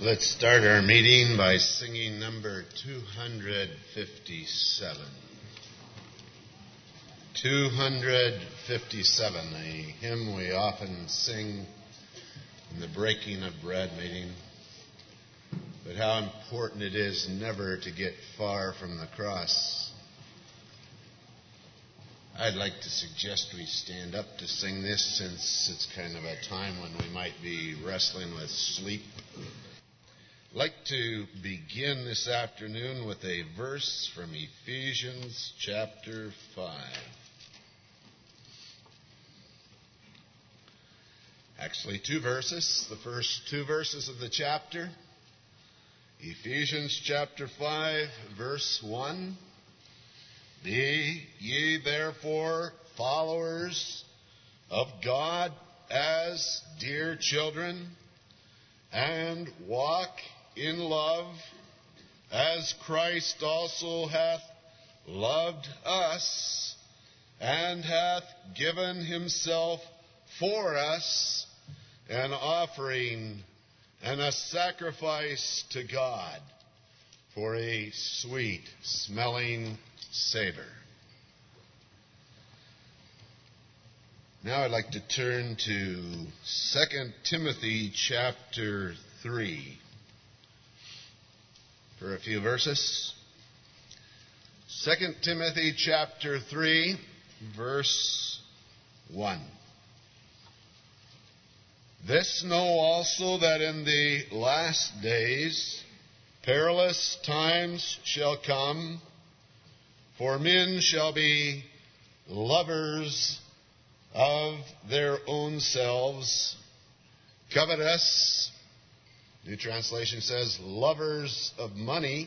Let's start our meeting by singing number 257. 257, a hymn we often sing in the breaking of bread meeting. But how important it is never to get far from the cross. I'd like to suggest we stand up to sing this, since it's kind of a time when we might be wrestling with sleep. I'd like to begin this afternoon with a verse from Ephesians chapter 5. Actually, two verses. The first two verses of the chapter. Ephesians chapter 5, verse 1. Be ye therefore followers of God as dear children, and walk in love, as Christ also hath loved us, and hath given himself for us, an offering and a sacrifice to God for a sweet-smelling savor. Now I'd like to turn to 2 Timothy chapter 3 for a few verses. 2 Timothy chapter 3, verse 1. This know also, that in the last days perilous times shall come, for men shall be lovers of their own selves, covetous, New Translation says, lovers of money,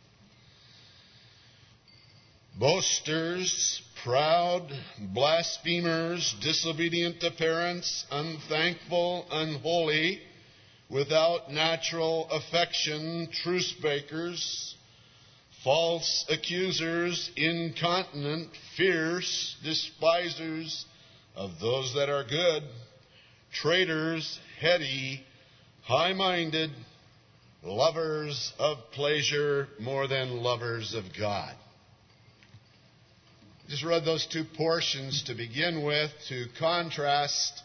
boasters, proud, blasphemers, disobedient to parents, unthankful, unholy, without natural affection, truce breakers, false accusers, incontinent, fierce, despisers of those that are good, traitors, heady, high-minded, lovers of pleasure more than lovers of God. Just read those two portions to begin with to contrast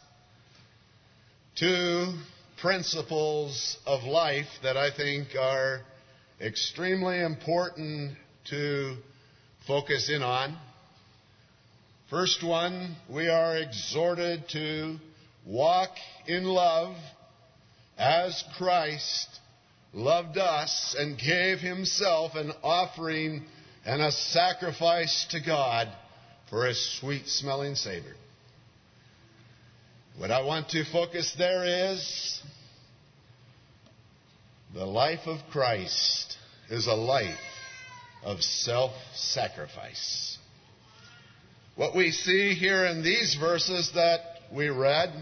two principles of life that I think are extremely important to focus in on. First one, we are exhorted to walk in love as Christ loved us and gave himself an offering and a sacrifice to God for a sweet-smelling savor. What I want to focus there is the life of Christ is a life of self-sacrifice. What we see here in these verses that we read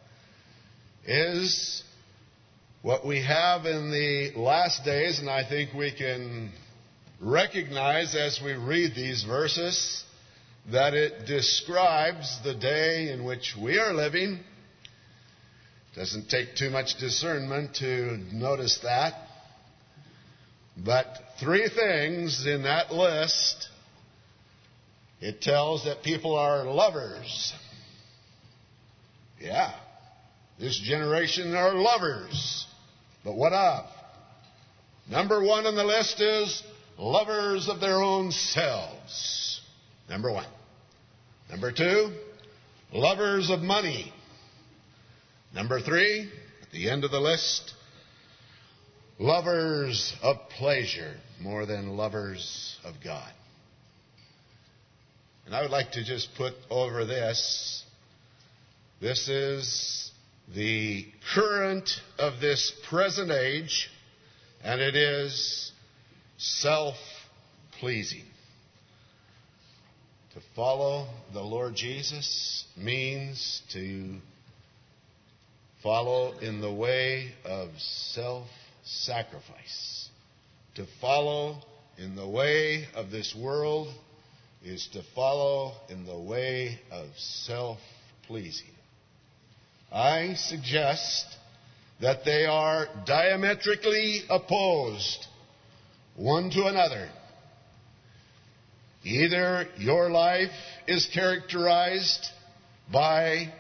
is what we have in the last days, and I think we can recognize as we read these verses that it describes the day in which we are living. It doesn't take too much discernment to notice that. But three things in that list, it tells that people are lovers. Yeah, this generation are lovers. But what of? Number one on the list is lovers of their own selves. Number one. Number two, lovers of money. Number three, at the end of the list, lovers of pleasure more than lovers of God. And I would like to just put over this. This is the current of this present age, and it is self-pleasing. To follow the Lord Jesus means to follow in the way of self-sacrifice. To follow in the way of this world is to follow in the way of self-pleasing. I suggest that they are diametrically opposed one to another. Either your life is characterized by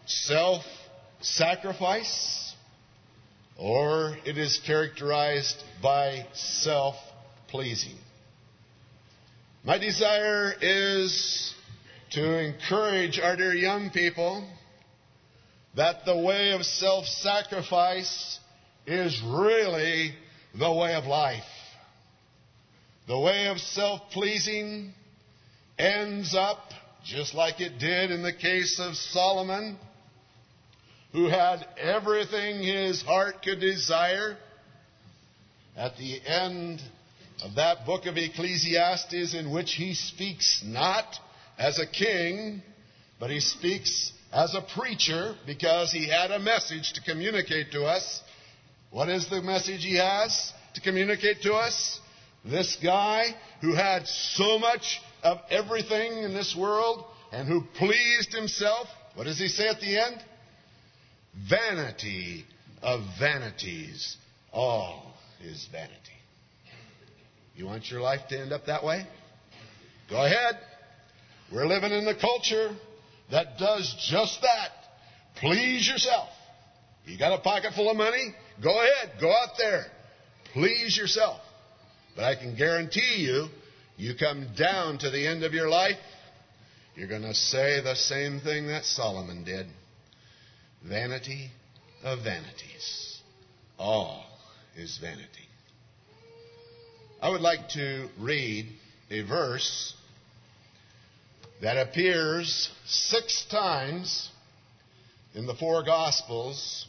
self-sacrifice, or it is characterized by self-pleasing. My desire is to encourage our dear young people that the way of self-sacrifice is really the way of life. The way of self-pleasing ends up just like it did in the case of Solomon, who had everything his heart could desire. At the end of that book of Ecclesiastes, in which he speaks not as a king, but he speaks as a preacher, because he had a message to communicate to us. What is the message he has to communicate to us? This guy who had so much of everything in this world and who pleased himself, what does he say at the end? Vanity of vanities, all is vanity. You want your life to end up that way? Go ahead. We're living in the culture that does just that. Please yourself. You got a pocket full of money? Go ahead. Go out there. Please yourself. But I can guarantee you, you come down to the end of your life, you're going to say the same thing that Solomon did. Vanity of vanities. All is vanity. I would like to read a verse that appears 6 times in the 4 Gospels,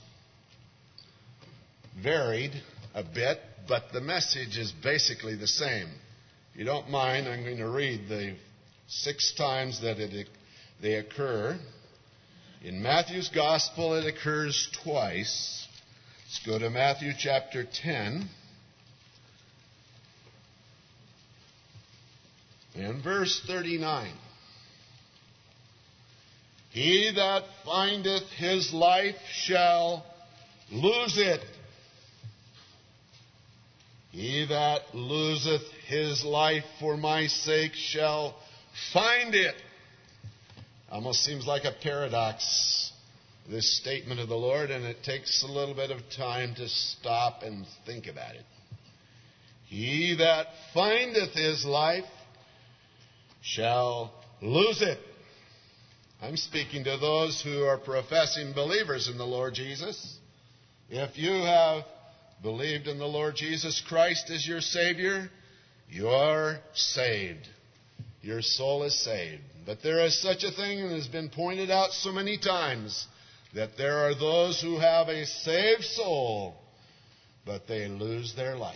varied a bit, but the message is basically the same. If you don't mind, I'm going to read the 6 times that they occur. In Matthew's Gospel, it occurs twice. Let's go to Matthew chapter 10. And verse 39. He that findeth his life shall lose it. He that loseth his life for my sake shall find it. Almost seems like a paradox, this statement of the Lord, and it takes a little bit of time to stop and think about it. He that findeth his life shall lose it. I'm speaking to those who are professing believers in the Lord Jesus. If you have believed in the Lord Jesus Christ as your Savior, you are saved. Your soul is saved. But there is such a thing, and has been pointed out so many times, that there are those who have a saved soul, but they lose their life.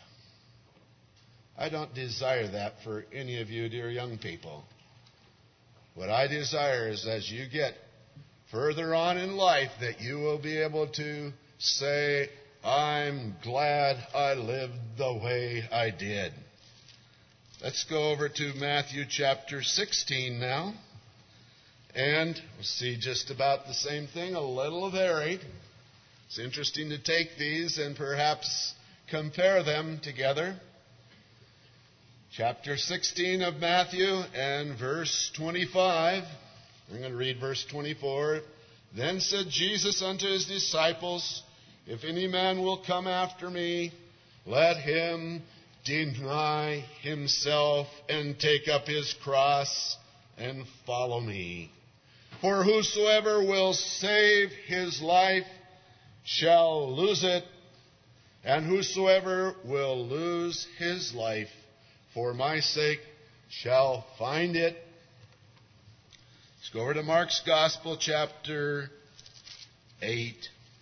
I don't desire that for any of you, dear young people. What I desire is, as you get further on in life, that you will be able to say, I'm glad I lived the way I did. Let's go over to Matthew chapter 16 now. And we'll see just about the same thing, a little varied. It's interesting to take these and perhaps compare them together. Chapter 16 of Matthew and verse 25. I'm going to read verse 24. Then said Jesus unto his disciples, If any man will come after me, let him deny himself and take up his cross and follow me. For whosoever will save his life shall lose it, and whosoever will lose his life for my sake shall find it. Let's go over to Mark's Gospel, chapter 8.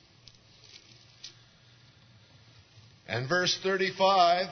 And verse 35.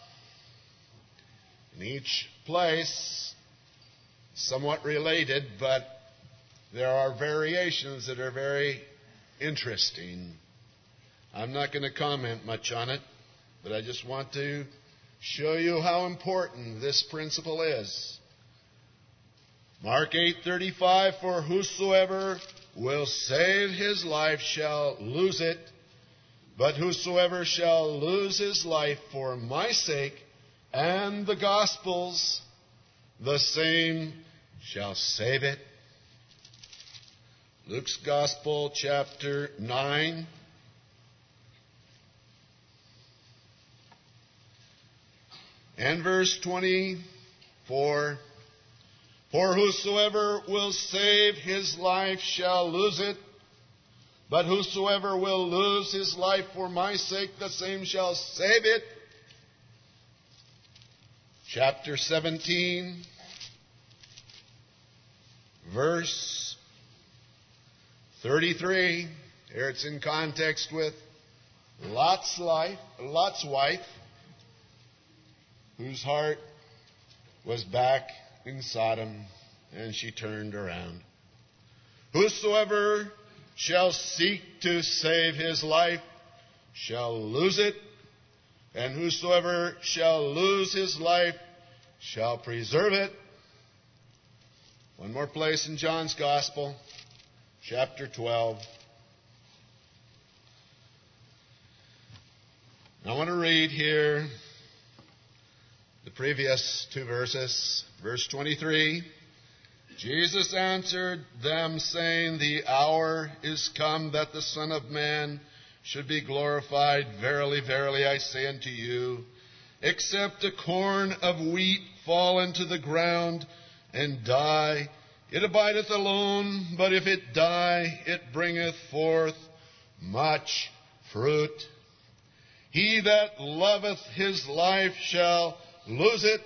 In each place, somewhat related, but there are variations that are very interesting. I'm not going to comment much on it, but I just want to show you how important this principle is. Mark 8:35, For whosoever will save his life shall lose it, But whosoever shall lose his life for my sake and the gospel's, the same shall save it. Luke's Gospel, chapter 9. And verse 24. For whosoever will save his life shall lose it, but whosoever will lose his life for my sake, the same shall save it. Chapter 17, verse 33. Here it's in context with Lot's wife, whose heart was back in Sodom, and she turned around. Whosoever shall seek to save his life shall lose it, and whosoever shall lose his life shall preserve it. One more place in John's Gospel, chapter 12. I want to read here the previous two verses. Verse 23, Jesus answered them, saying, The hour is come that the Son of Man should be glorified. Verily, verily, I say unto you, except a corn of wheat fall into the ground and die, it abideth alone, but if it die, it bringeth forth much fruit. He that loveth his life shall lose it.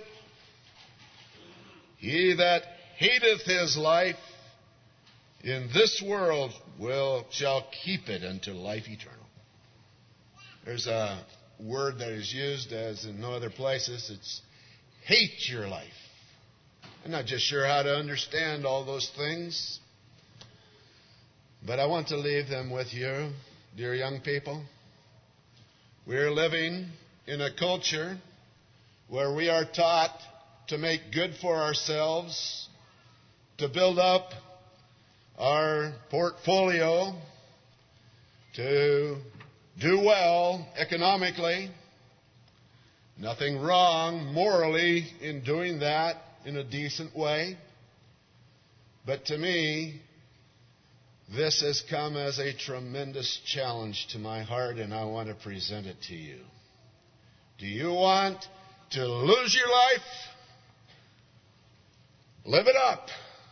He that hateth his life in this world shall keep it unto life eternal. There's a word that is used as in no other places. It's hate your life. I'm not just sure how to understand all those things, but I want to leave them with you, dear young people. We're living in a culture where we are taught to make good for ourselves, to build up our portfolio, to do well economically. Nothing wrong morally in doing that in a decent way. But to me, this has come as a tremendous challenge to my heart, and I want to present it to you. Do you want to lose your life? Live it up.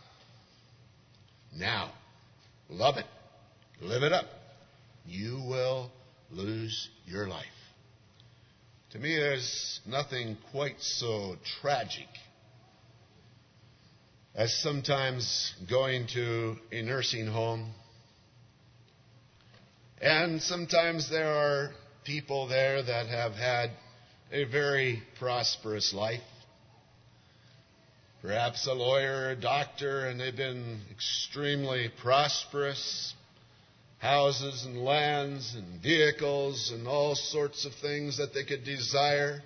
Now, love it. Live it up. You will lose your life. To me, there's nothing quite so tragic as sometimes going to a nursing home. And sometimes there are people there that have had a very prosperous life. Perhaps a lawyer or a doctor, and they've been extremely prosperous. Houses and lands and vehicles and all sorts of things that they could desire.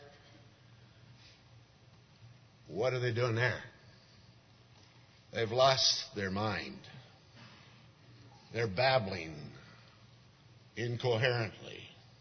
What are they doing there? They've lost their mind. They're babbling incoherently.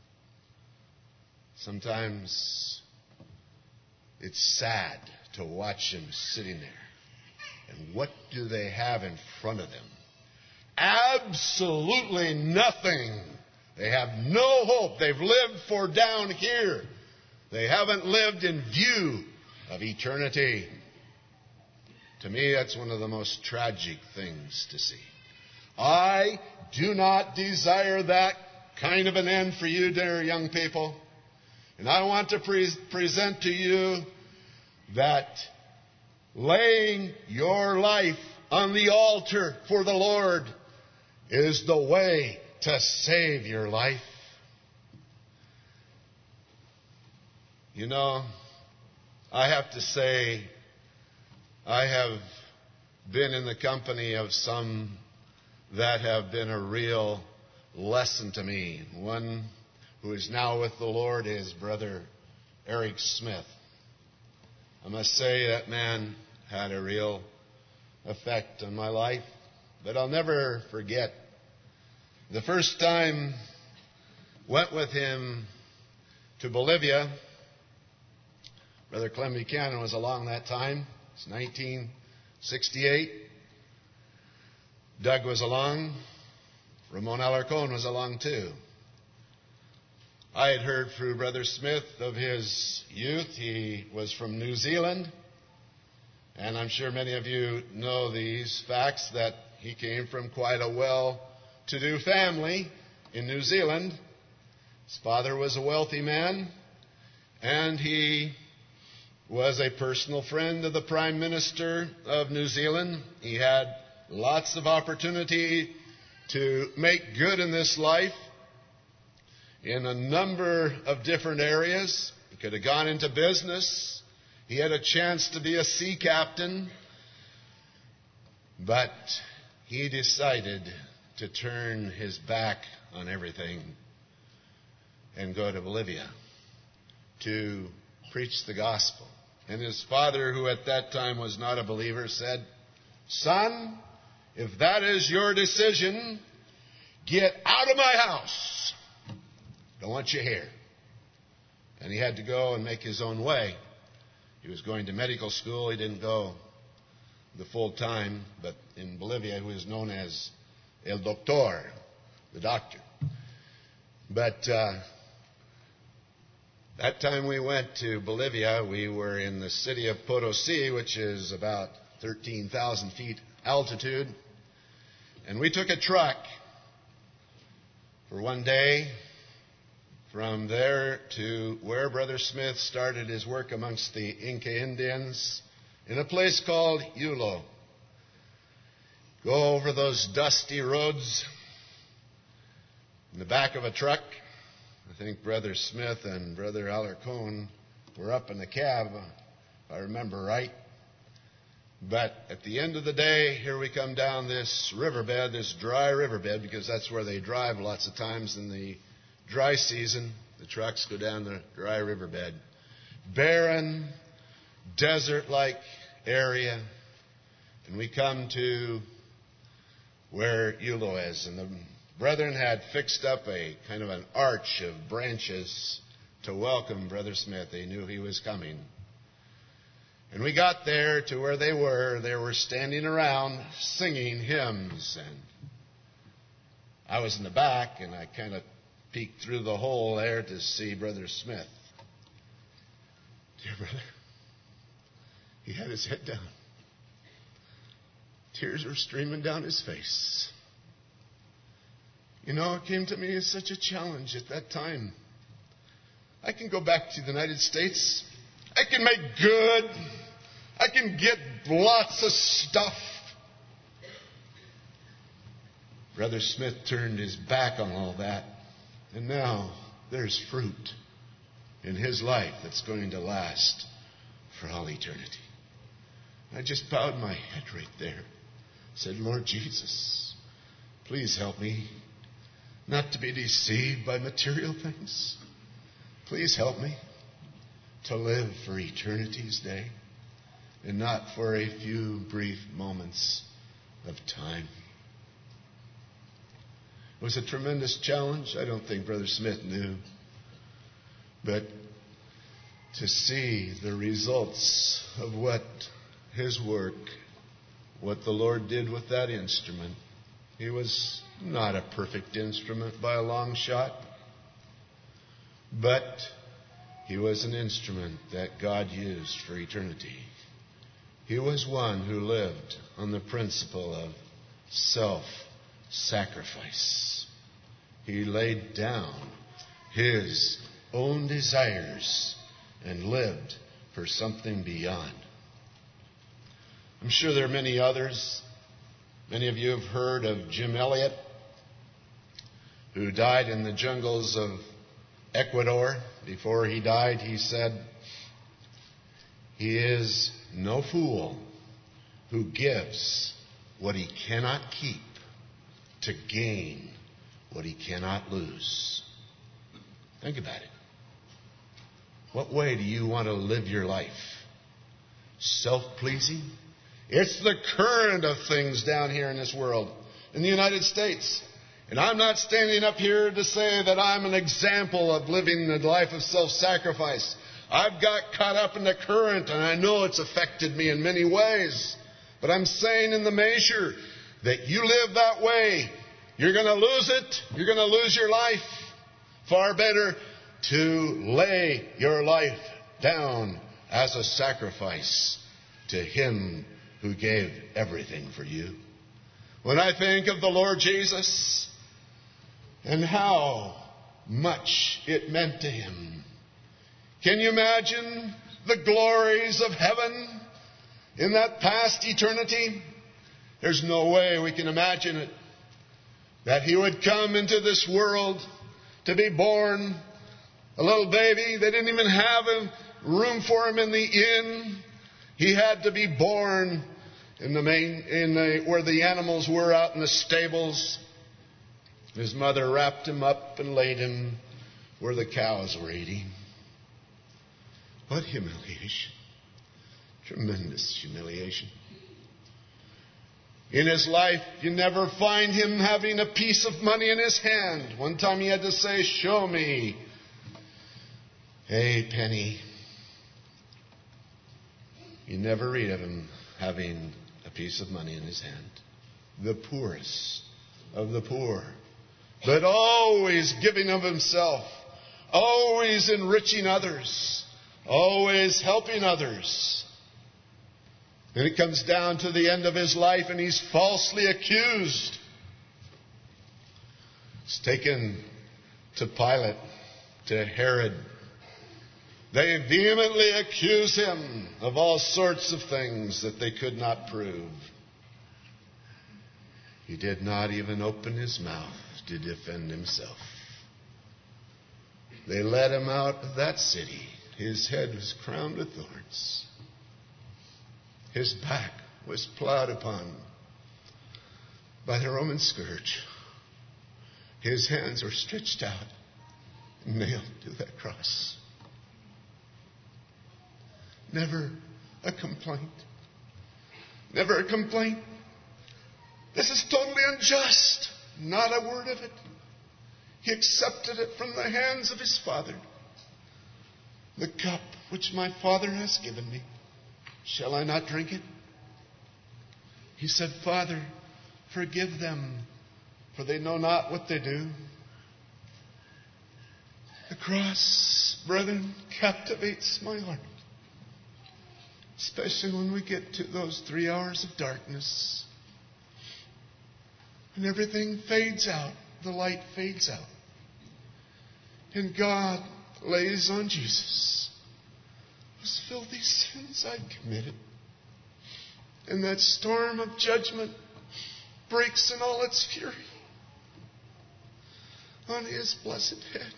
Sometimes it's sad to watch them sitting there. And what do they have in front of them? Absolutely nothing. They have no hope. They've lived for down here. They haven't lived in view of eternity. To me, that's one of the most tragic things to see. I do not desire that kind of an end for you, dear young people. And I want to present to you that laying your life on the altar for the Lord is the way to save your life. You know, I have to say, I have been in the company of some that have been a real lesson to me. One who is now with the Lord is Brother Eric Smith. I must say that man had a real effect on my life, but I'll never forget the first time went with him to Bolivia. Brother Clem Buchanan was along that time. It's 1968. Doug was along. Ramon Alarcon was along too. I had heard through Brother Smith of his youth. He was from New Zealand. And I'm sure many of you know these facts, that he came from quite a well-to-do family in New Zealand. His father was a wealthy man, and he was a personal friend of the Prime Minister of New Zealand. He had lots of opportunity to make good in this life in a number of different areas. He could have gone into business. He had a chance to be a sea captain. But he decided to turn his back on everything and go to Bolivia to preach the gospel. And his father, who at that time was not a believer, said, "Son, if that is your decision, get out of my house. Don't want you here." And he had to go and make his own way. He was going to medical school. He didn't go the full time, but in Bolivia he was known as El Doctor, the doctor. But that time we went to Bolivia, we were in the city of Potosi, which is about 13,000 feet altitude. And we took a truck for one day from there to where Brother Smith started his work amongst the Inca Indians in a place called Yulo. Go over those dusty roads in the back of a truck. I think Brother Smith and Brother Alarcon were up in the cab, if I remember right. But at the end of the day, here we come down this riverbed, this dry riverbed, because that's where they drive lots of times in the dry season. The trucks go down the dry riverbed. Barren, desert-like area. And we come to where Yulo is. And the brethren had fixed up a kind of an arch of branches to welcome Brother Smith. They knew he was coming. And we got there to where they were standing around singing hymns. And I was in the back, and I kind of peeked through the hole there to see Brother Smith. Dear brother, he had his head down. Tears were streaming down his face. You know, it came to me as such a challenge at that time. I can go back to the United States. I can make good. I can get lots of stuff. Brother Smith turned his back on all that. And now there's fruit in his life that's going to last for all eternity. I just bowed my head right there. Said, Lord Jesus, please help me not to be deceived by material things. Please help me to live for eternity's day and not for a few brief moments of time. It was a tremendous challenge. I don't think Brother Smith knew. But to see the results of what his work, what the Lord did with that instrument. He was not a perfect instrument by a long shot, but he was an instrument that God used for eternity. He was one who lived on the principle of self-sacrifice. He laid down his own desires and lived for something beyond. I'm sure there are many others. Many of you have heard of Jim Elliot, who died in the jungles of Ecuador. Before he died, he said, "He is no fool who gives what he cannot keep to gain what he cannot lose." Think about it. What way do you want to live your life? Self-pleasing? It's the current of things down here in this world, in the United States. And I'm not standing up here to say that I'm an example of living the life of self-sacrifice. I've got caught up in the current, and I know it's affected me in many ways. But I'm saying in the measure that you live that way, you're going to lose it. You're going to lose your life. Far better to lay your life down as a sacrifice to Him who gave everything for you. When I think of the Lord Jesus and how much it meant to Him, can you imagine the glories of heaven in that past eternity? There's no way we can imagine it. That He would come into this world to be born, a little baby. They didn't even have a room for Him in the inn. He had to be born where the animals were out in the stables. His mother wrapped Him up and laid Him where the cows were eating. What humiliation. Tremendous humiliation. In His life, you never find Him having a piece of money in His hand. One time He had to say, "Show me a penny." You never read of Him having a piece of money in His hand. The poorest of the poor. But always giving of Himself. Always enriching others. Always helping others. And it comes down to the end of His life and He's falsely accused. He's taken to Pilate, to Herod. They vehemently accuse Him of all sorts of things that they could not prove. He did not even open His mouth to defend Himself. They led Him out of that city. His head was crowned with thorns. His back was plowed upon by the Roman scourge. His hands were stretched out and nailed to that cross. Never a complaint. Never a complaint. This is totally unjust. Not a word of it. He accepted it from the hands of His Father. The cup which my Father has given me, shall I not drink it? He said, "Father, forgive them, for they know not what they do." The cross, brethren, captivates my heart. Especially when we get to those 3 hours of darkness. And everything fades out. The light fades out. And God lays on Jesus those filthy sins I've committed. And that storm of judgment breaks in all its fury on His blessed head.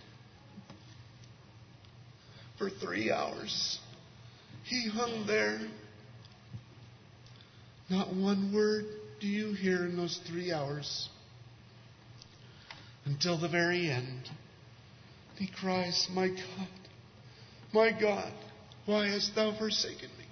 For 3 hours, He hung there. Not one word do you hear in those 3 hours. Until the very end, He cries, my God, why hast Thou forsaken me?"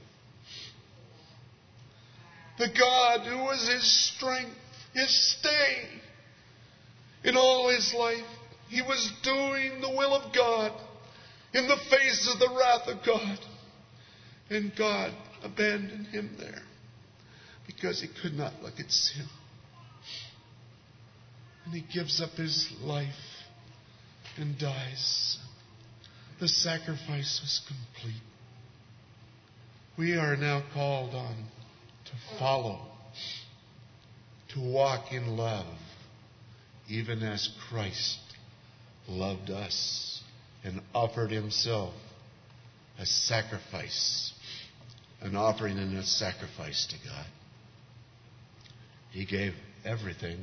The God who was His strength, His stay in all His life. He was doing the will of God in the face of the wrath of God. And God abandoned Him there because He could not look at sin. And He gives up His life and dies. The sacrifice was complete. We are now called on to follow, to walk in love, even as Christ loved us and offered Himself a sacrifice, an offering and a sacrifice to God. He gave everything.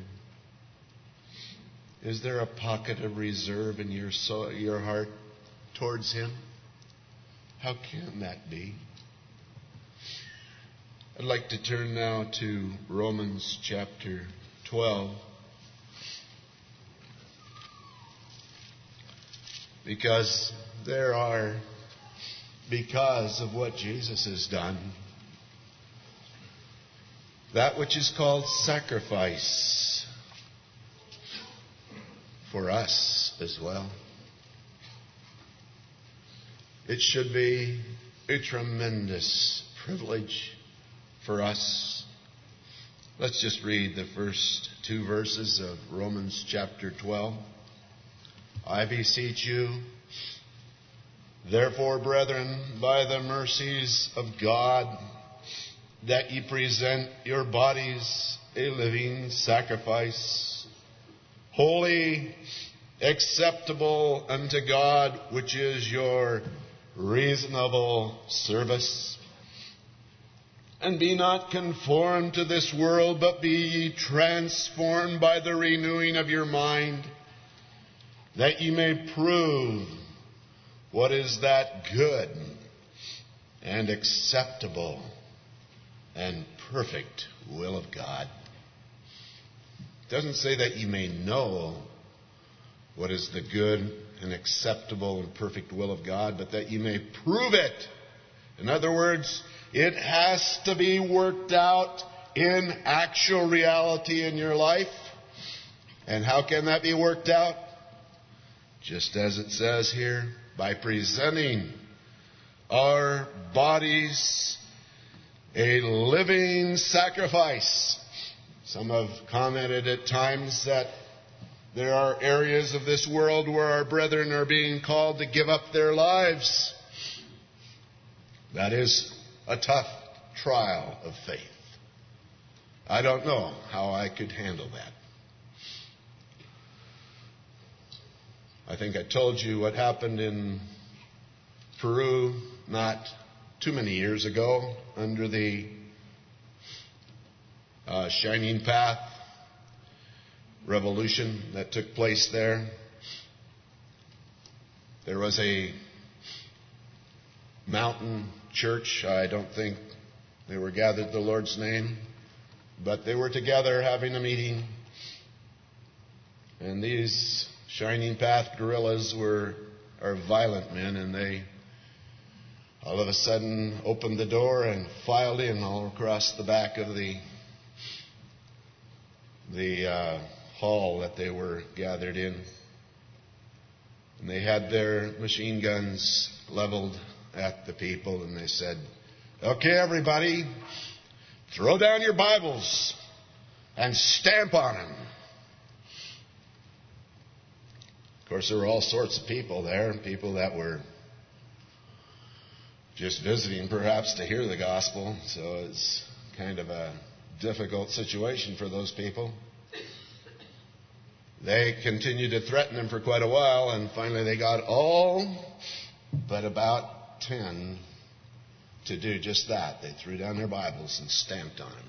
Is there a pocket of reserve in your soul, your heart towards Him? How can that be? I'd like to turn now to Romans chapter 12. Because of what Jesus has done, that which is called sacrifice for us as well. It should be a tremendous privilege for us. Let's just read the first 2 verses of Romans chapter 12. I beseech you, therefore, brethren, by the mercies of God, that ye present your bodies a living sacrifice, holy, acceptable unto God, which is your reasonable service. And be not conformed to this world, but be ye transformed by the renewing of your mind, that ye may prove what is that good and acceptable and perfect will of God. It doesn't say that ye may know what is the good and acceptable and perfect will of God, but that ye may prove it. In other words, it has to be worked out in actual reality in your life. And how can that be worked out? Just as it says here, by presenting our bodies a living sacrifice. Some have commented at times that there are areas of this world where our brethren are being called to give up their lives. That is a tough trial of faith. I don't know how I could handle that. I think I told you what happened in Peru not too many years ago under the Shining Path revolution that took place there. There was a mountain church. I don't think they were gathered in the Lord's name, but they were together having a meeting. And these Shining Path guerrillas are violent men, and they all of a sudden opened the door and filed in all across the back of the hall that they were gathered in. And they had their machine guns leveled at the people, and they said, "Okay, everybody, throw down your Bibles and stamp on them." Of course, there were all sorts of people there, people that were just visiting perhaps to hear the gospel, so it's kind of a difficult situation for those people. They continued to threaten them for quite a while, and finally they got all but about 10 to do just that. They threw down their Bibles and stamped on them.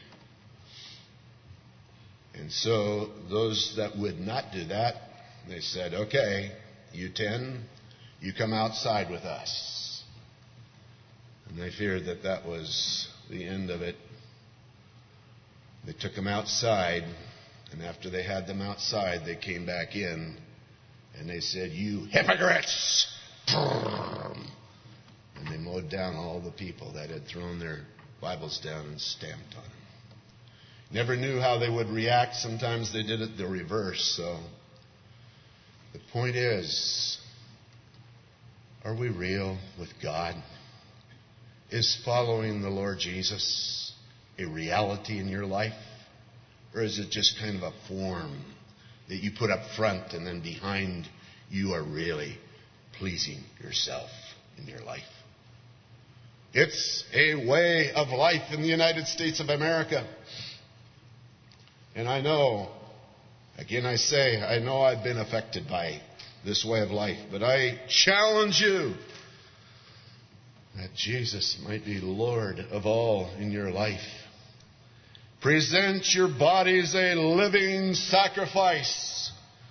And so those that would not do that, they said, "Okay, you 10, you come outside with us." And they feared that that was the end of it. They took them outside, and after they had them outside, they came back in, and they said, "You hypocrites!" And they mowed down all the people that had thrown their Bibles down and stamped on them. Never knew how they would react. Sometimes they did it the reverse. So the point is, are we real with God? Is following the Lord Jesus a reality in your life? Or is it just kind of a form that you put up front and then behind you are really pleasing yourself in your life? It's a way of life in the United States of America. And I know, again I say, I know I've been affected by this way of life, but I challenge you that Jesus might be Lord of all in your life. Present your bodies a living sacrifice,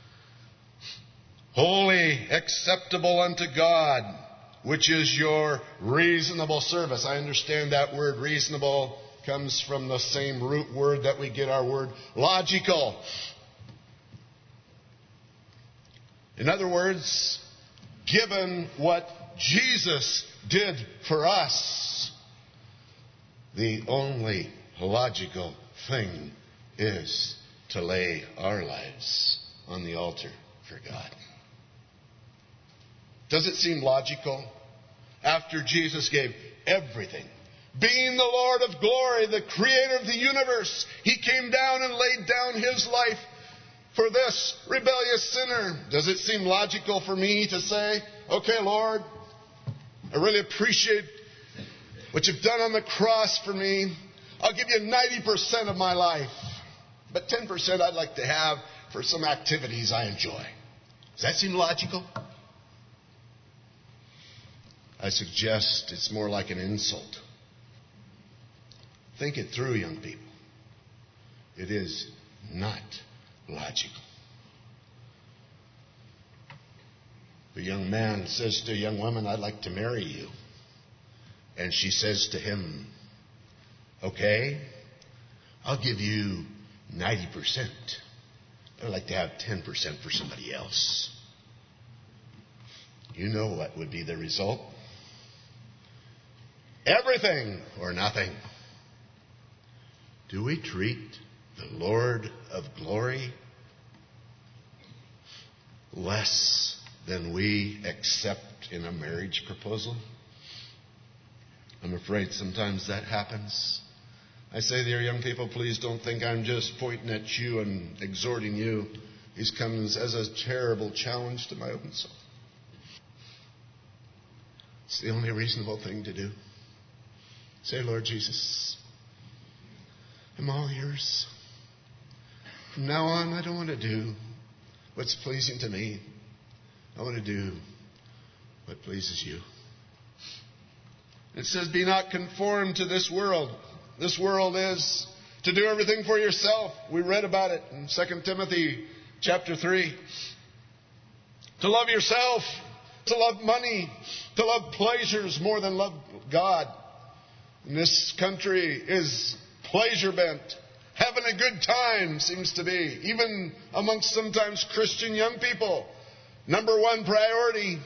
holy, acceptable unto God, which is your reasonable service. I understand that word reasonable comes from the same root word that we get our word logical. In other words, given what Jesus did for us, the only logical thing is to lay our lives on the altar for God. Does it seem logical? After Jesus gave everything, being the Lord of glory, the creator of the universe, He came down and laid down His life for this rebellious sinner. Does it seem logical for me to say, okay, Lord, I really appreciate what You've done on the cross for me. I'll give You 90% of my life, but 10% I'd like to have for some activities I enjoy. Does that seem logical? I suggest it's more like an insult. Think it through, young people. It is not logical. The young man says to a young woman, I'd like to marry you. And she says to him, okay, I'll give you 90%. But I'd like to have 10% for somebody else. You know what would be the result? Everything or nothing. Do we treat the Lord of glory less than we accept in a marriage proposal? I'm afraid sometimes that happens. I say, dear young people, please don't think I'm just pointing at you and exhorting you. This comes as a terrible challenge to my own soul. It's the only reasonable thing to do. Say, Lord Jesus, I'm all Yours. From now on, I don't want to do what's pleasing to me. I want to do what pleases You. It says, be not conformed to this world. This world is to do everything for yourself. We read about it in 2 Timothy chapter 3. To love yourself, to love money, to love pleasures more than love God. And this country is pleasure bent. Having a good time seems to be, even amongst sometimes Christian young people. Number one priority.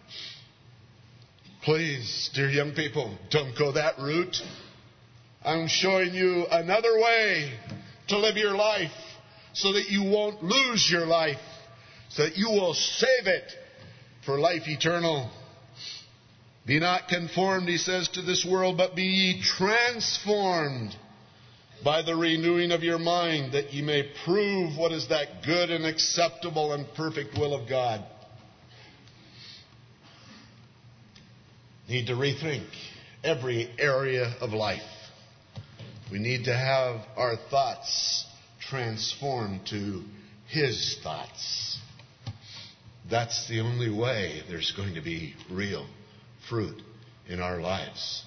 Please, dear young people, don't go that route. I'm showing you another way to live your life so that you won't lose your life, so that you will save it for life eternal. Be not conformed, He says, to this world, but be ye transformed by the renewing of your mind, that ye may prove what is that good and acceptable and perfect will of God. Need to rethink every area of life. We need to have our thoughts transformed to His thoughts. That's the only way there's going to be real fruit in our lives.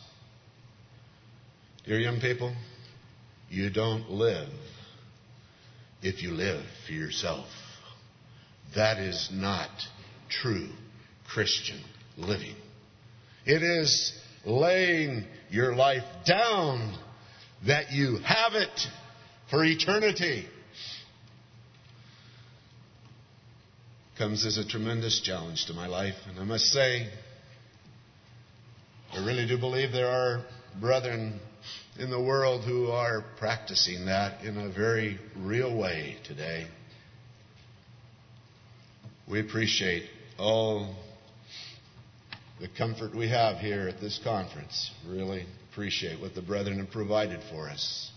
Dear young people, you don't live if you live for yourself. That is not true Christian living. It is laying your life down that you have it for eternity. Comes as a tremendous challenge to my life. And I must say, I really do believe there are brethren in the world who are practicing that in a very real way today. We appreciate all the comfort we have here at this conference. Really appreciate what the brethren have provided for us.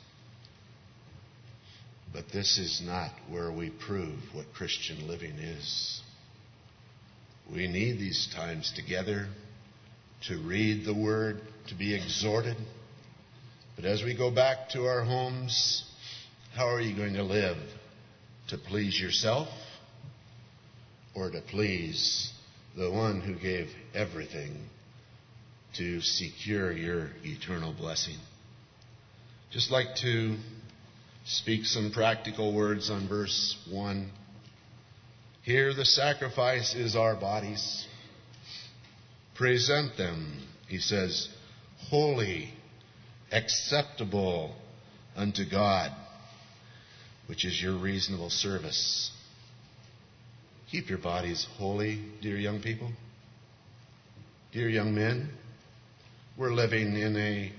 But this is not where we prove what Christian living is. We need these times together to read the Word, to be exhorted. But as we go back to our homes, how are you going to live? To please yourself or to please the one who gave everything to secure your eternal blessing? Just like to speak some practical words on verse 1. Here the sacrifice is our bodies. Present them, he says, holy, acceptable unto God, which is your reasonable service. Keep your bodies holy, dear young people. Dear young men, we're living in a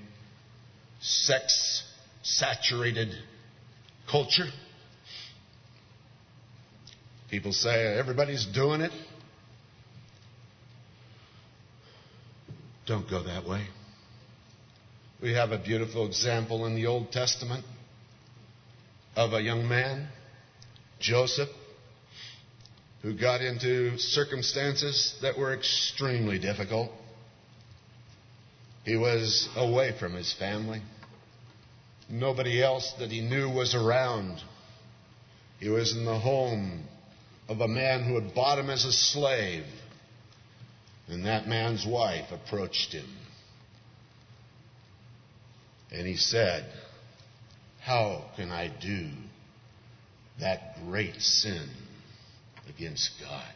sex-saturated culture. People say everybody's doing it. Don't go that way. We have a beautiful example in the Old Testament of a young man, Joseph, who got into circumstances that were extremely difficult. He was away from his family. Nobody else that he knew was around. He was in the home of a man who had bought him as a slave. And that man's wife approached him. And he said, "How can I do that great sin against God?"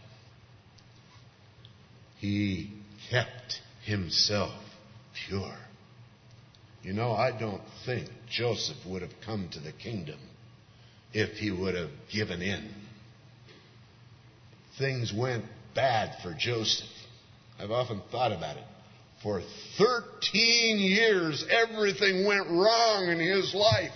He kept himself pure. You know, I don't think Joseph would have come to the kingdom if he would have given in. Things went bad for Joseph. I've often thought about it. For 13 years, everything went wrong in his life.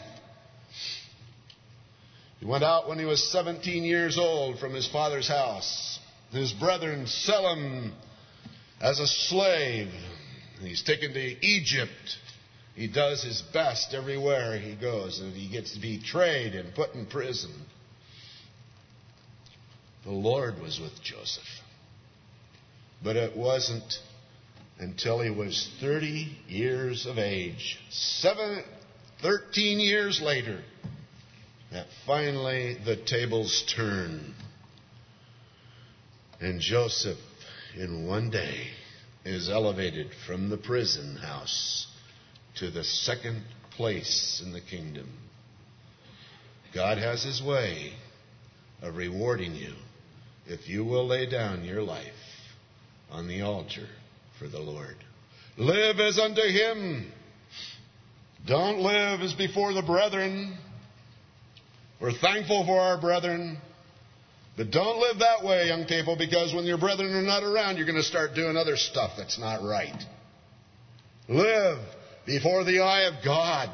He went out when he was 17 years old from his father's house. His brethren sell him as a slave. He's taken to Egypt. He does his best everywhere he goes, and he gets betrayed and put in prison. The Lord was with Joseph. But it wasn't until he was 30 years of age, 13 years later, that finally the tables turn. And Joseph, in one day, is elevated from the prison house to the second place in the kingdom. God has his way of rewarding you if you will lay down your life on the altar for the Lord. Live as unto him. Don't live as before the brethren. We're thankful for our brethren. But don't live that way, young people, because when your brethren are not around, you're going to start doing other stuff that's not right. Live before the eye of God.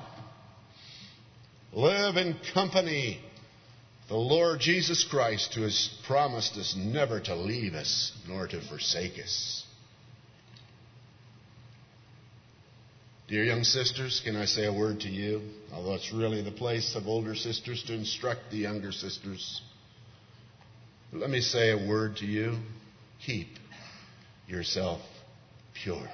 Live in company the Lord Jesus Christ, who has promised us never to leave us nor to forsake us. Dear young sisters, can I say a word to you? Although it's really the place of older sisters to instruct the younger sisters. Let me say a word to you. Keep yourself pure.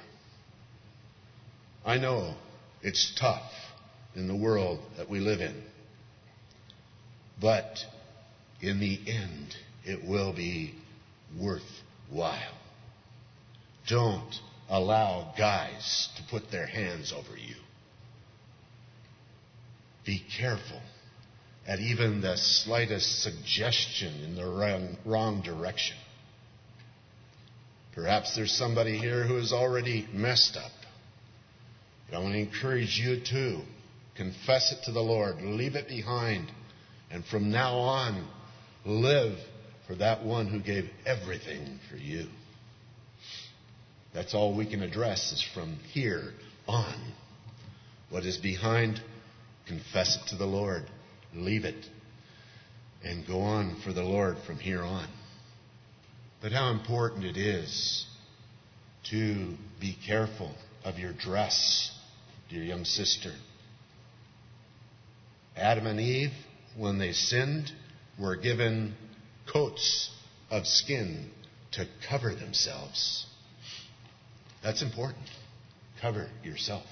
I know it's tough in the world that we live in. But in the end, it will be worthwhile. Don't allow guys to put their hands over you. Be careful at even the slightest suggestion in the wrong direction. Perhaps there's somebody here who is already messed up. But I want to encourage you to confess it to the Lord. Leave it behind. And from now on, live for that one who gave everything for you. That's all we can address is from here on. What is behind, confess it to the Lord. Leave it. And go on for the Lord from here on. But how important it is to be careful of your dress, dear young sister. Adam and Eve, when they sinned, were given coats of skin to cover themselves. That's important. Cover yourself.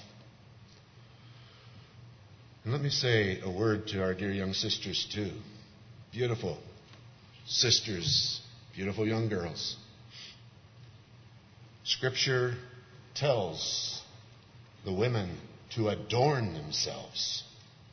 And let me say a word to our dear young sisters too. Beautiful sisters, beautiful young girls. Scripture tells the women to adorn themselves.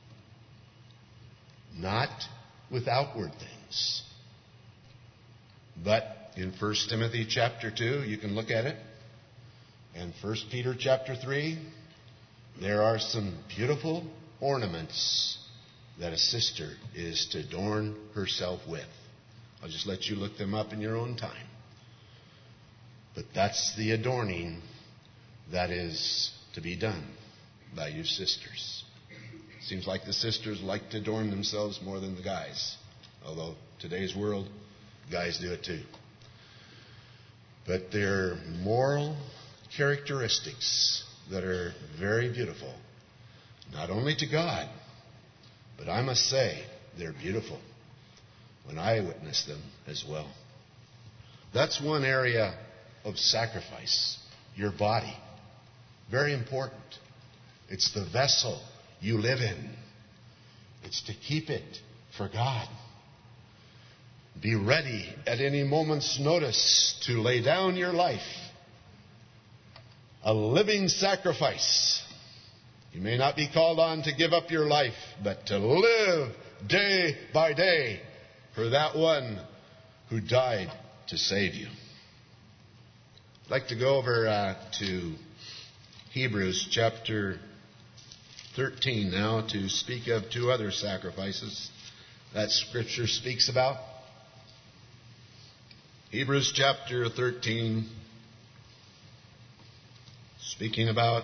Not with outward things. But in 1 Timothy chapter 2, you can look at it. And 1 Peter chapter 3, there are some beautiful ornaments that a sister is to adorn herself with. I'll just let you look them up in your own time. But that's the adorning that is to be done by you sisters. Seems like the sisters like to adorn themselves more than the guys. Although today's world, Guys do it too. But they're moral characteristics that are very beautiful. Not only to God, but I must say they're beautiful when I witness them as well. That's one area of sacrifice. Your body. Very important. It's the vessel you live in. It's to keep it for God. Be ready at any moment's notice to lay down your life. A living sacrifice. You may not be called on to give up your life, but to live day by day for that one who died to save you. I'd like to go over to Hebrews chapter 13 now to speak of two other sacrifices that Scripture speaks about. Hebrews chapter 13, speaking about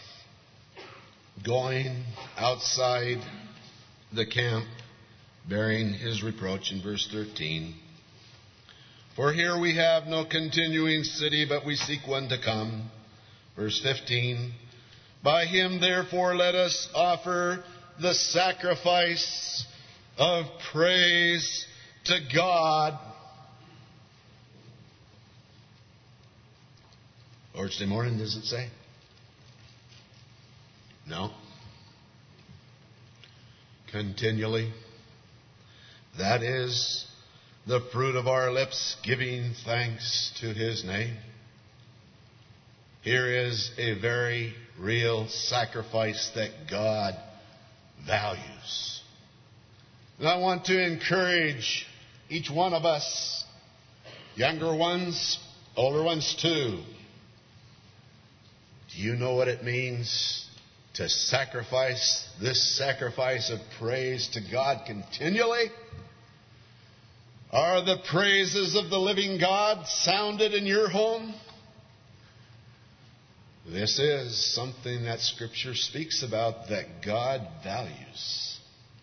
going outside the camp, bearing his reproach in verse 13. For here we have no continuing city, but we seek one to come. Verse 15. By him, therefore, let us offer the sacrifice of praise to God. Lord's Day morning, does it say? No. Continually. That is the fruit of our lips, giving thanks to his name. Here is a very real sacrifice that God values. And I want to encourage each one of us, younger ones, older ones too. Do you know what it means to sacrifice this sacrifice of praise to God continually? Are the praises of the living God sounded in your home? This is something that Scripture speaks about that God values.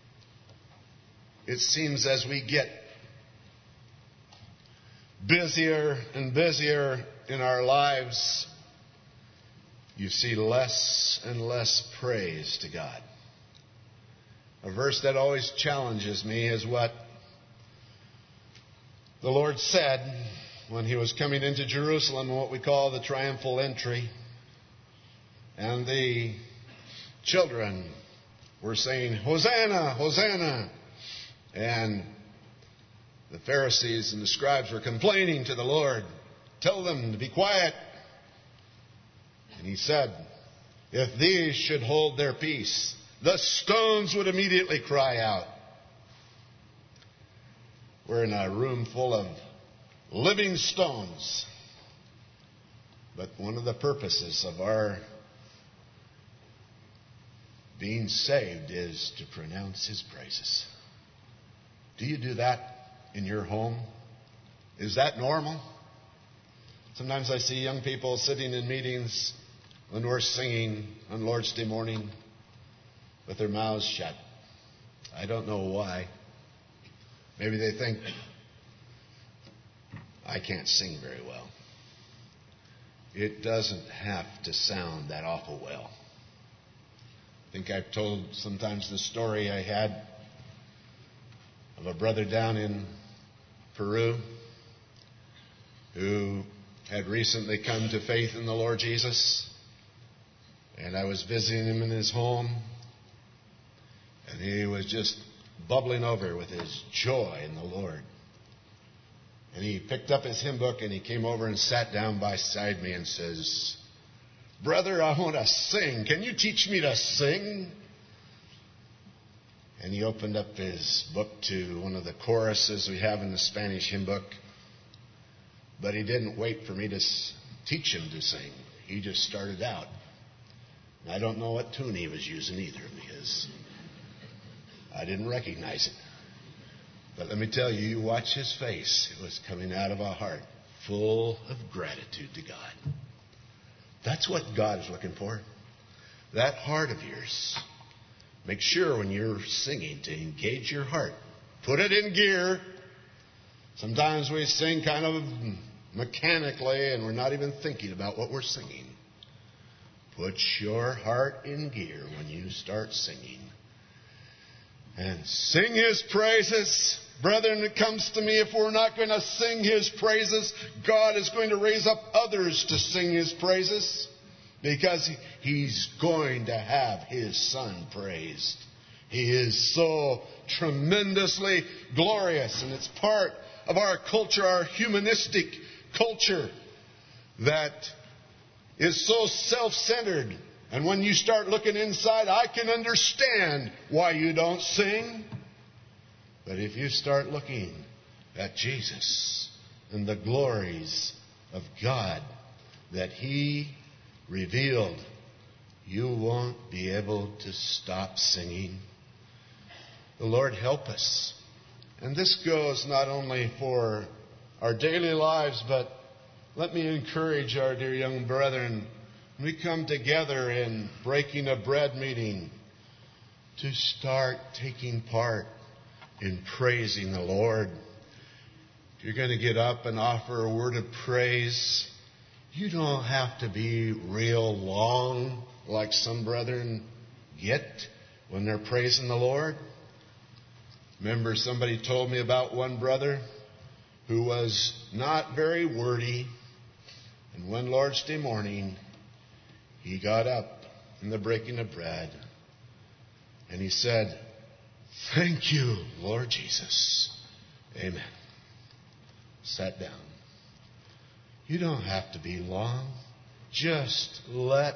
It seems as we get busier and busier in our lives, you see less and less praise to God. A verse that always challenges me is what the Lord said when he was coming into Jerusalem, what we call the triumphal entry. And the children were saying, Hosanna, Hosanna. And the Pharisees and the scribes were complaining to the Lord. Tell them to be quiet. And he said, if these should hold their peace, the stones would immediately cry out. We're in a room full of living stones. But one of the purposes of our being saved is to pronounce his praises. Do you do that in your home? Is that normal? Sometimes I see young people sitting in meetings when we're singing on Lord's Day morning with their mouths shut. I don't know why. Maybe they think, I can't sing very well. It doesn't have to sound that awful well. I think I've told sometimes the story I had of a brother down in Peru who had recently come to faith in the Lord Jesus. And I was visiting him in his home. And he was just bubbling over with his joy in the Lord. And he picked up his hymn book and he came over and sat down beside me and says, Brother, I want to sing. Can you teach me to sing? And he opened up his book to one of the choruses we have in the Spanish hymn book. But he didn't wait for me to teach him to sing. He just started out. And I don't know what tune he was using either because I didn't recognize it. But let me tell you, you watch his face. It was coming out of a heart full of gratitude to God. That's what God is looking for. That heart of yours. Make sure when you're singing to engage your heart. Put it in gear. Sometimes we sing kind of mechanically and we're not even thinking about what we're singing. Put your heart in gear when you start singing. And sing His praises. Brethren, it comes to me, if we're not going to sing His praises, God is going to raise up others to sing His praises, because He's going to have His Son praised. He is so tremendously glorious, and it's part of our culture, our humanistic culture, that is so self-centered. And when you start looking inside, I can understand why you don't sing. But if you start looking at Jesus and the glories of God that He revealed, you won't be able to stop singing. The Lord help us. And this goes not only for our daily lives, but let me encourage our dear young brethren, when we come together in breaking a bread meeting, to start taking part in praising the Lord. If you're going to get up and offer a word of praise, you don't have to be real long like some brethren get when they're praising the Lord. Remember, somebody told me about one brother who was not very wordy, and one Lord's Day morning, he got up in the breaking of bread and he said, "Thank you, Lord Jesus. Amen." Sat down. You don't have to be long. Just let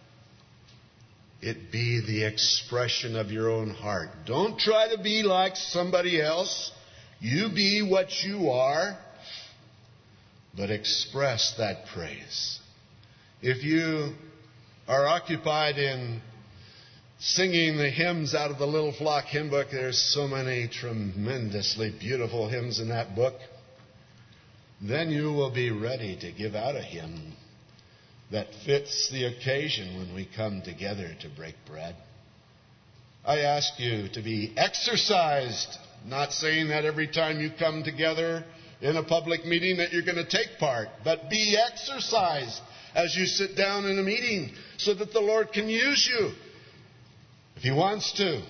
it be the expression of your own heart. Don't try to be like somebody else. You be what you are, but express that praise. If you are occupied in singing the hymns out of the Little Flock hymn book, there's so many tremendously beautiful hymns in that book, then you will be ready to give out a hymn that fits the occasion when we come together to break bread. I ask you to be exercised, not saying that every time you come together in a public meeting that you're going to take part, but be exercised as you sit down in a meeting so that the Lord can use you if He wants to.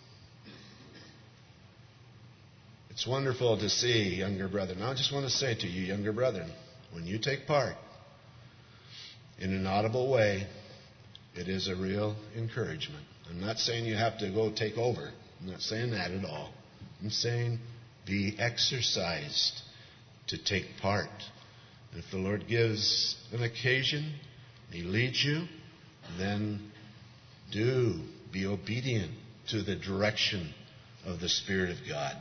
It's wonderful to see younger brethren. I just want to say to you, younger brethren, when you take part in an audible way, it is a real encouragement. I'm not saying you have to go take over. I'm not saying that at all. I'm saying be exercised to take part. And if the Lord gives an occasion, He leads you, then do be obedient to the direction of the Spirit of God.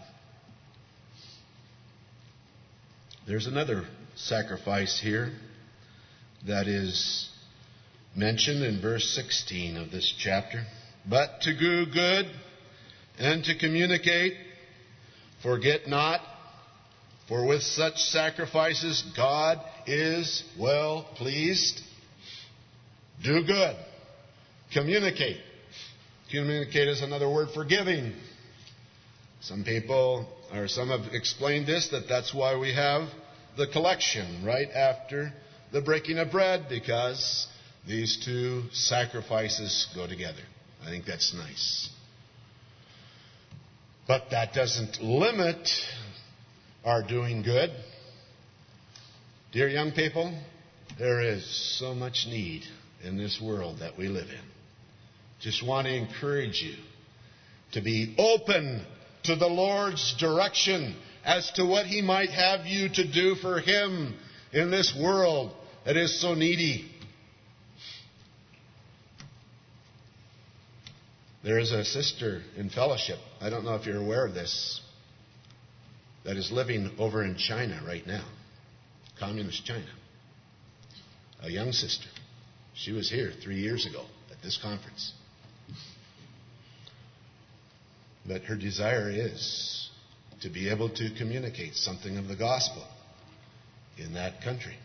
There's another sacrifice here that is mentioned in verse 16 of this chapter. But to do good and to communicate, forget not, for with such sacrifices God is well pleased. Do good. Communicate. Communicate is another word for giving. Some have explained this, that's why we have the collection right after the breaking of bread, because these two sacrifices go together. I think that's nice. But that doesn't limit our doing good. Dear young people, there is so much need in this world that we live in. Just want to encourage you to be open to the Lord's direction as to what He might have you to do for Him in this world that is so needy. There is a sister in fellowship, I don't know if you're aware of this, that is living over in China right now, communist China. A young sister. She was here 3 years ago at this conference. But her desire is to be able to communicate something of the gospel in that country.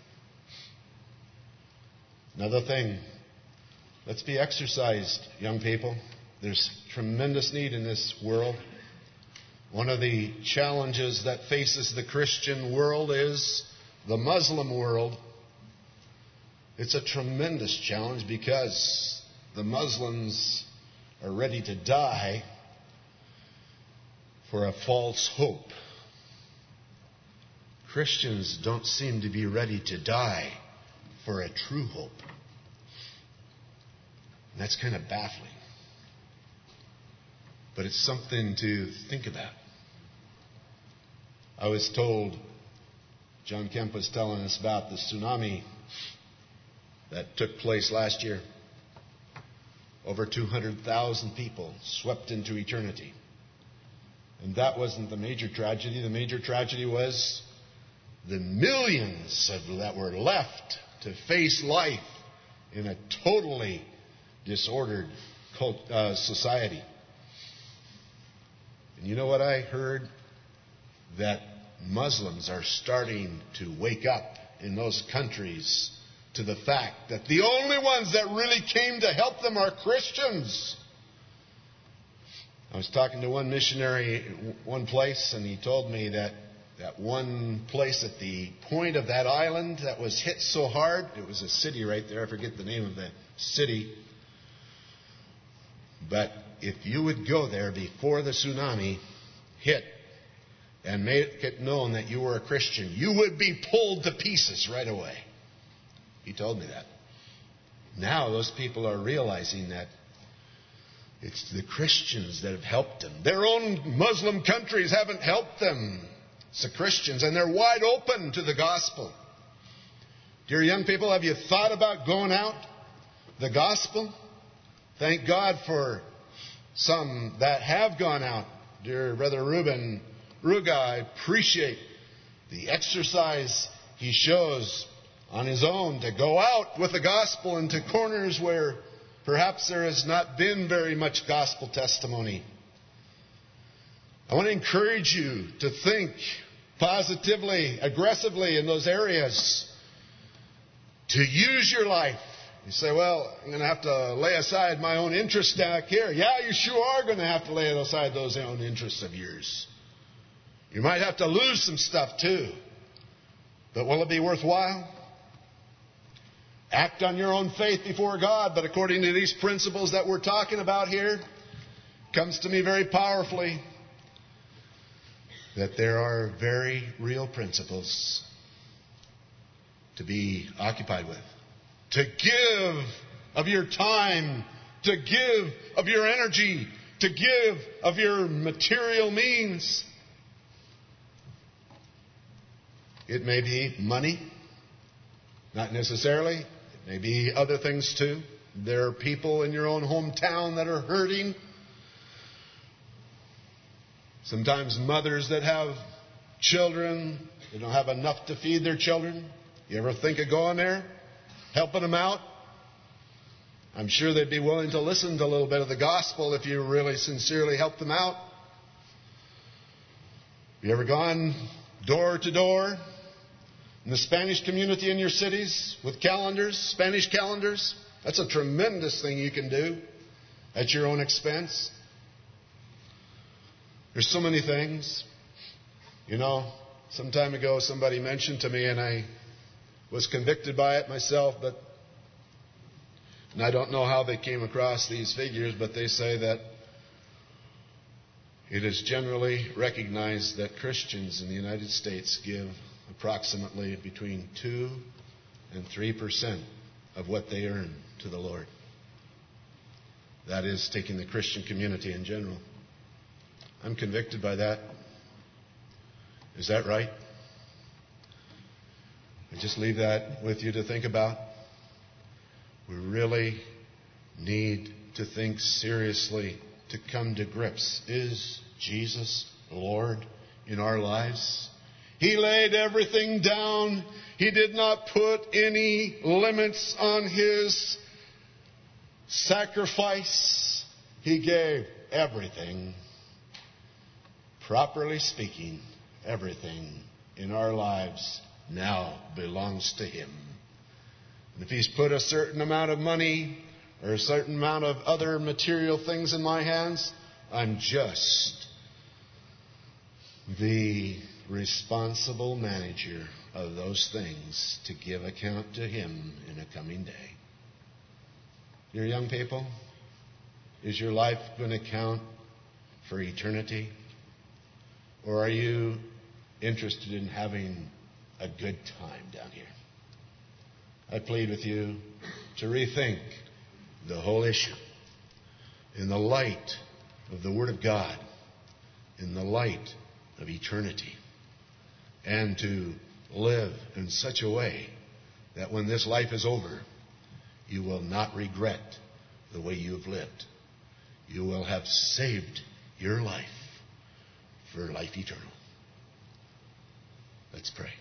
Another thing, let's be exercised, young people. There's tremendous need in this world. One of the challenges that faces the Christian world is the Muslim world. It's a tremendous challenge because the Muslims are ready to die for a false hope. Christians don't seem to be ready to die for a true hope. And that's kind of baffling. But it's something to think about. I was told, John Kemp was telling us about the tsunami that took place last year. Over 200,000 people swept into eternity. And that wasn't the major tragedy. The major tragedy was the millions that were left to face life in a totally disordered society. And you know what I heard? That Muslims are starting to wake up in those countries to the fact that the only ones that really came to help them are Christians. I was talking to one missionary in one place, and he told me that one place at the point of that island that was hit so hard, it was a city right there, I forget the name of the city, but if you would go there before the tsunami hit and make it known that you were a Christian, you would be pulled to pieces right away. He told me that. Now those people are realizing that it's the Christians that have helped them. Their own Muslim countries haven't helped them. It's the Christians, and they're wide open to the gospel. Dear young people, have you thought about going out? The gospel? Thank God for some that have gone out. Dear Brother Ruben Ruga, I appreciate the exercise he shows on his own to go out with the gospel into corners where perhaps there has not been very much gospel testimony. I want to encourage you to think positively, aggressively in those areas, to use your life. You say, well, I'm going to have to lay aside my own interests back here. Yeah, you sure are going to have to lay aside those own interests of yours. You might have to lose some stuff too. But will it be worthwhile? Act on your own faith before God, but according to these principles that we're talking about here, it comes to me very powerfully that there are very real principles to be occupied with. To give of your time, to give of your energy, to give of your material means. It may be money, not necessarily. It may be other things too. There are people in your own hometown that are hurting. Sometimes mothers that have children, they don't have enough to feed their children. You ever think of going there, helping them out? I'm sure they'd be willing to listen to a little bit of the gospel if you really sincerely help them out. Have you ever gone door to door in the Spanish community in your cities with calendars, Spanish calendars? That's a tremendous thing you can do at your own expense. There's so many things. You know, some time ago somebody mentioned to me, and I was convicted by it myself, and I don't know how they came across these figures, but they say that it is generally recognized that Christians in the United States give approximately between 2 and 3% of what they earn to the Lord. That is taking the Christian community in general. I'm convicted by that. Is that right? I just leave that with you to think about. We really need to think seriously to come to grips. Is Jesus Lord in our lives? He laid everything down. He did not put any limits on His sacrifice. He gave everything. Properly speaking, everything in our lives now belongs to Him. And if He's put a certain amount of money or a certain amount of other material things in my hands, I'm just the responsible manager of those things to give account to Him in a coming day. Dear young people, is your life going to count for eternity? Or are you interested in having a good time down here? I plead with you to rethink the whole issue in the light of the Word of God, in the light of eternity, and to live in such a way that when this life is over, you will not regret the way you have lived. You will have saved your life for life eternal. Let's pray.